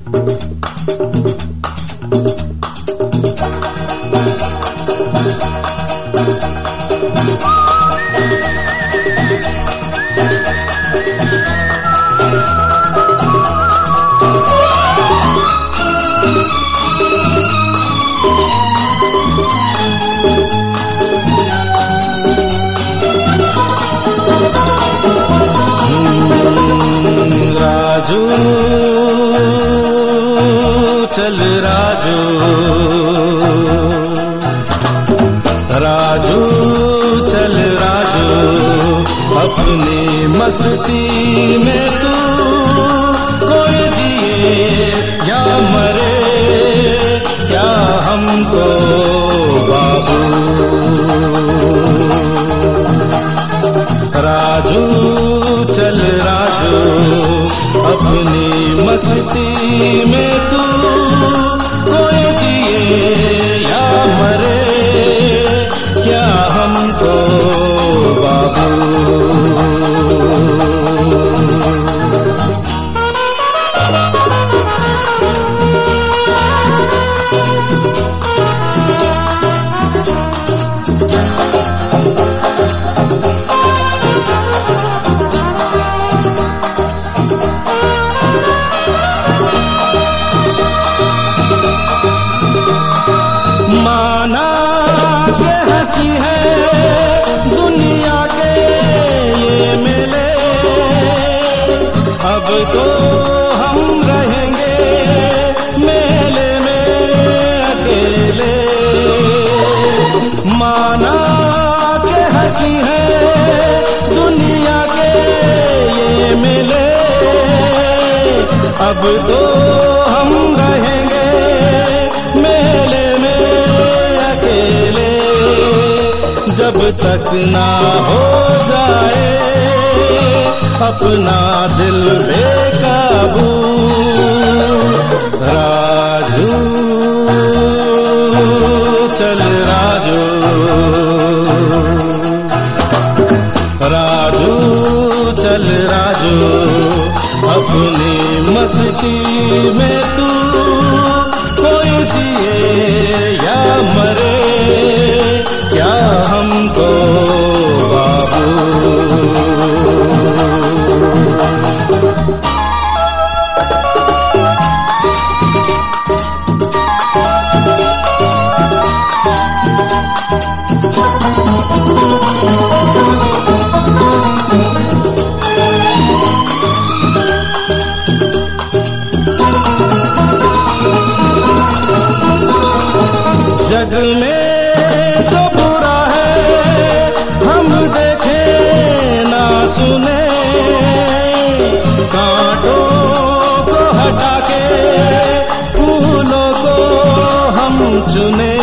राजू चल राजू, राजू चल राजू, अपनी मस्ती में तू कोई जिए या मरे, क्या हमको बाबू। राजू चल राजू, अपनी मस्ती में तू कोई जिए या मरे, क्या हमको बाबू। माना के हंसी है दुनिया के ये मेले, अब तो हम रहेंगे मेले में अकेले। माना के हंसी है दुनिया के ये मेले, अब तो हम रहेंगे मेले में अकेले। जब तक ना हो जाए अपना दिल बेकाबू, राजू चल राजू, राजू चल राजू, अपनी मस्ती में तू कोई जिए या मरे, क्या हमको बाबू। जग में जो बुरा है हम देखे ना सुने, कांटों को हटा के फूलों को हम चुने।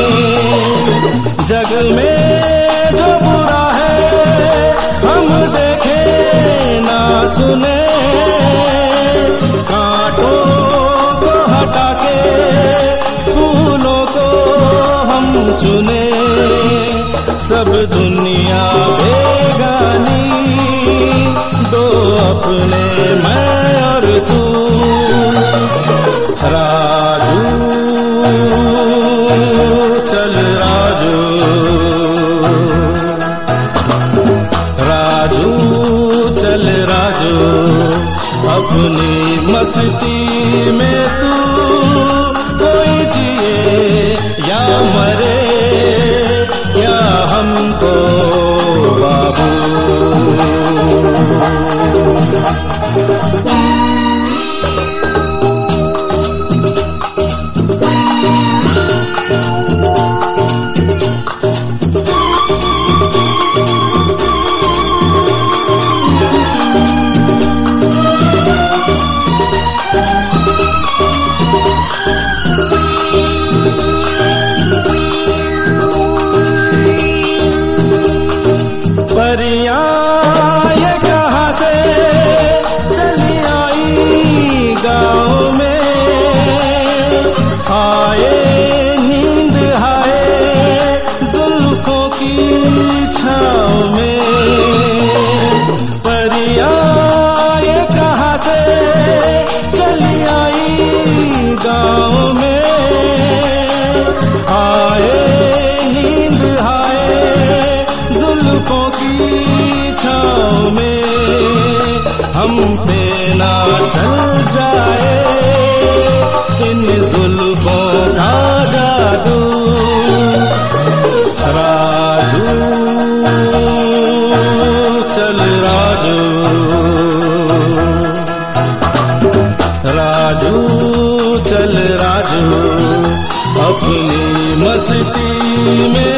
जग में जो बुरा है हम देखे ना सुने, कांटों को हटा के फूलों को हम चुने। सब दुनिया बेगानी, दो अपने मैं और तू। राजू चल राजू, राजू चल राजू, अपनी मस्ती में तू कोई जिए या मरे, क्या हमको बाबू। राजू चल राजू अपनी मस्ती में